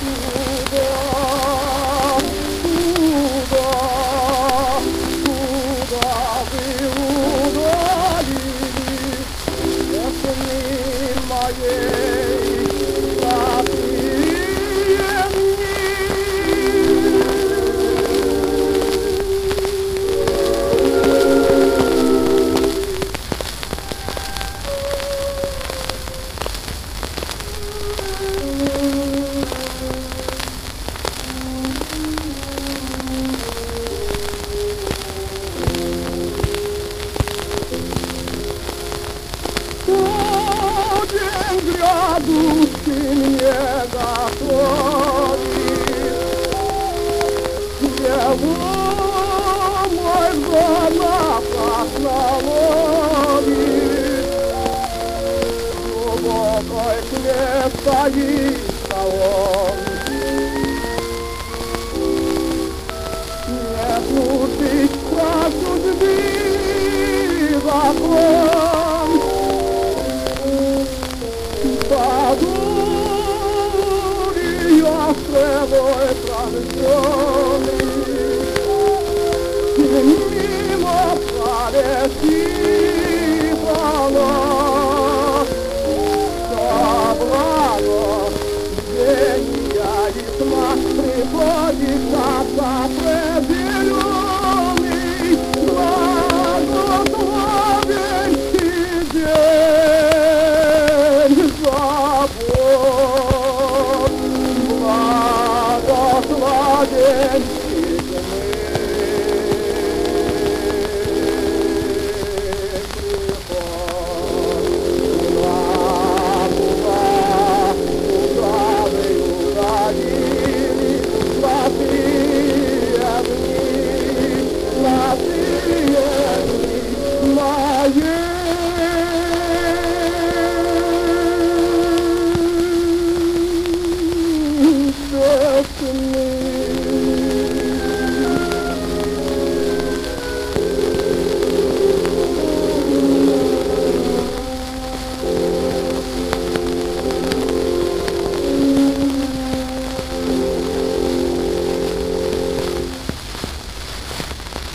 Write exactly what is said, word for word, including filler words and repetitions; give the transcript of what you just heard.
Грядущий мне готовит, его мой глаз наловит. Глубокой тьме стоит он, не слушать про судьбы закон. Подурья стрелой пронесенный, мимо пролетит она. За благо гения и тьма приходится определенный благословенный день. Благословен